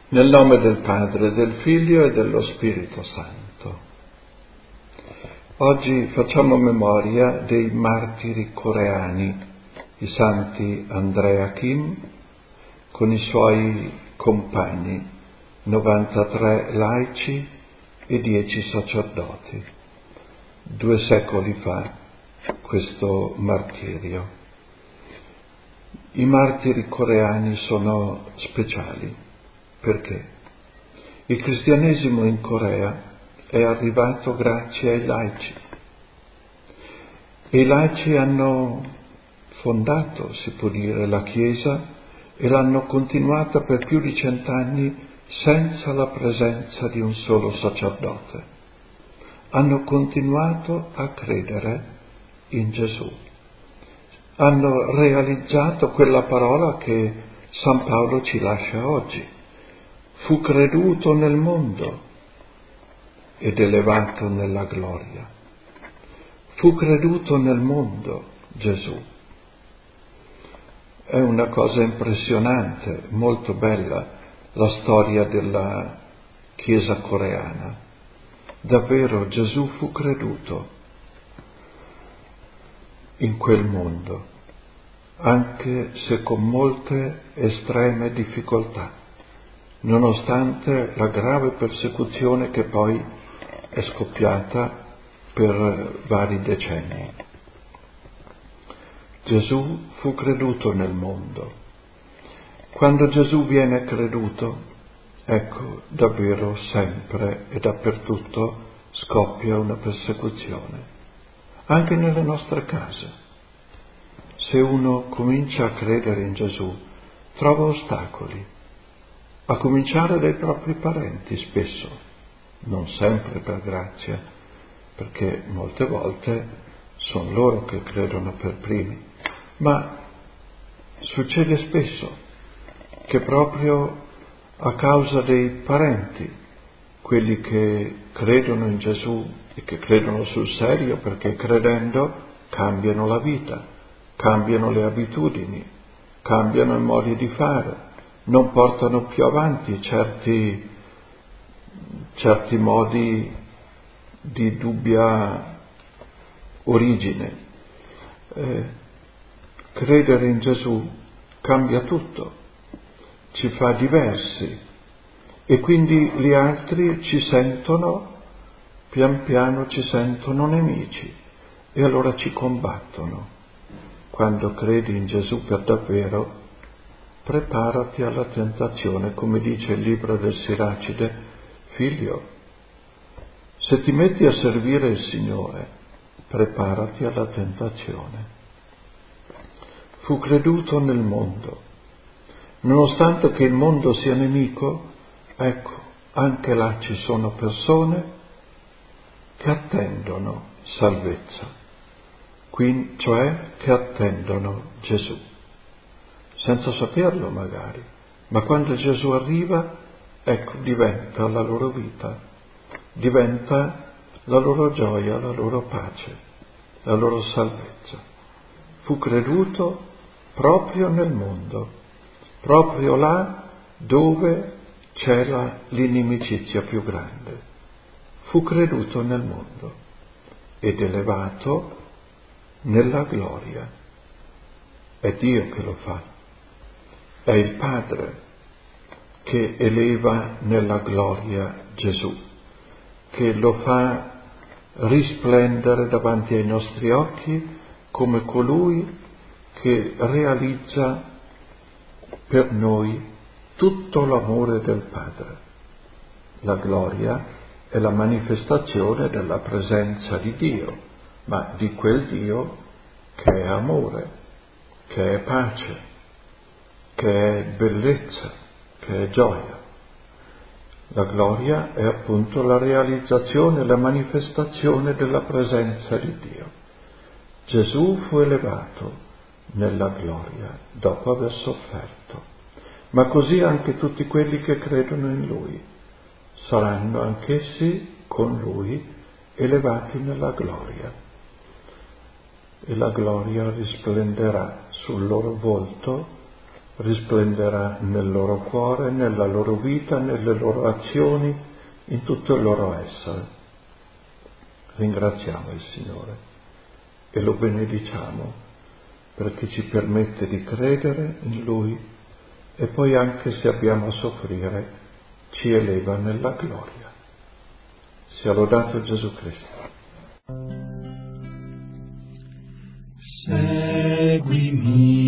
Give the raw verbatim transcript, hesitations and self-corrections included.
Nel nome del Padre, del Figlio e dello Spirito Santo. Oggi facciamo memoria dei martiri coreani, i santi Andrea Kim con i suoi compagni, novantatré laici e dieci sacerdoti. Due secoli fa questo martirio. I martiri coreani sono speciali. Perché? Il cristianesimo in Corea è arrivato grazie ai laici. E i laici hanno fondato, si può dire, la Chiesa e l'hanno continuata per più di cent'anni senza la presenza di un solo sacerdote. Hanno continuato a credere in Gesù. Hanno realizzato quella parola che San Paolo ci lascia oggi. Fu creduto nel mondo ed elevato nella gloria. Fu creduto nel mondo Gesù. È una cosa impressionante, molto bella, la storia della Chiesa coreana. Davvero Gesù fu creduto in quel mondo, anche se con molte estreme difficoltà, nonostante la grave persecuzione che poi è scoppiata per vari decenni. Gesù fu creduto nel mondo. Quando Gesù viene creduto, ecco, davvero sempre e dappertutto scoppia una persecuzione, anche nelle nostre case. Se uno comincia a credere in Gesù, trova ostacoli, a cominciare dai propri parenti spesso, non sempre per grazia, perché molte volte sono loro che credono per primi, ma succede spesso che proprio a causa dei parenti, quelli che credono in Gesù e che credono sul serio, perché credendo cambiano la vita, cambiano le abitudini, cambiano i modi di fare, non portano più avanti certi, certi modi di dubbia origine. Eh, credere in Gesù cambia tutto, ci fa diversi e quindi gli altri ci sentono, pian piano ci sentono nemici e allora ci combattono. Quando credi in Gesù per davvero, preparati alla tentazione, come dice il libro del Siracide, figlio, se ti metti a servire il Signore, preparati alla tentazione. Fu creduto nel mondo. Nonostante che il mondo sia nemico, ecco, anche là ci sono persone che attendono salvezza, quindi, cioè che attendono Gesù. Senza saperlo magari, ma quando Gesù arriva, ecco, diventa la loro vita, diventa la loro gioia, la loro pace, la loro salvezza. Fu creduto proprio nel mondo, proprio là dove c'era l'inimicizia più grande. Fu creduto nel mondo ed elevato nella gloria. È Dio che lo fa. È il Padre che eleva nella gloria Gesù, che lo fa risplendere davanti ai nostri occhi come colui che realizza per noi tutto l'amore del Padre. La gloria è la manifestazione della presenza di Dio, ma di quel Dio che è amore, che è pace, che è bellezza, che è gioia. La gloria è appunto la realizzazione, la manifestazione della presenza di Dio. Gesù fu elevato nella gloria dopo aver sofferto, ma così anche tutti quelli che credono in Lui saranno anch'essi con Lui elevati nella gloria. E la gloria risplenderà sul loro volto risplenderà nel loro cuore, nella loro vita, nelle loro azioni, in tutto il loro essere. Ringraziamo il Signore e lo benediciamo perché ci permette di credere in Lui e poi, anche se abbiamo a soffrire, ci eleva nella gloria. Sia lodato Gesù Cristo. Seguimi.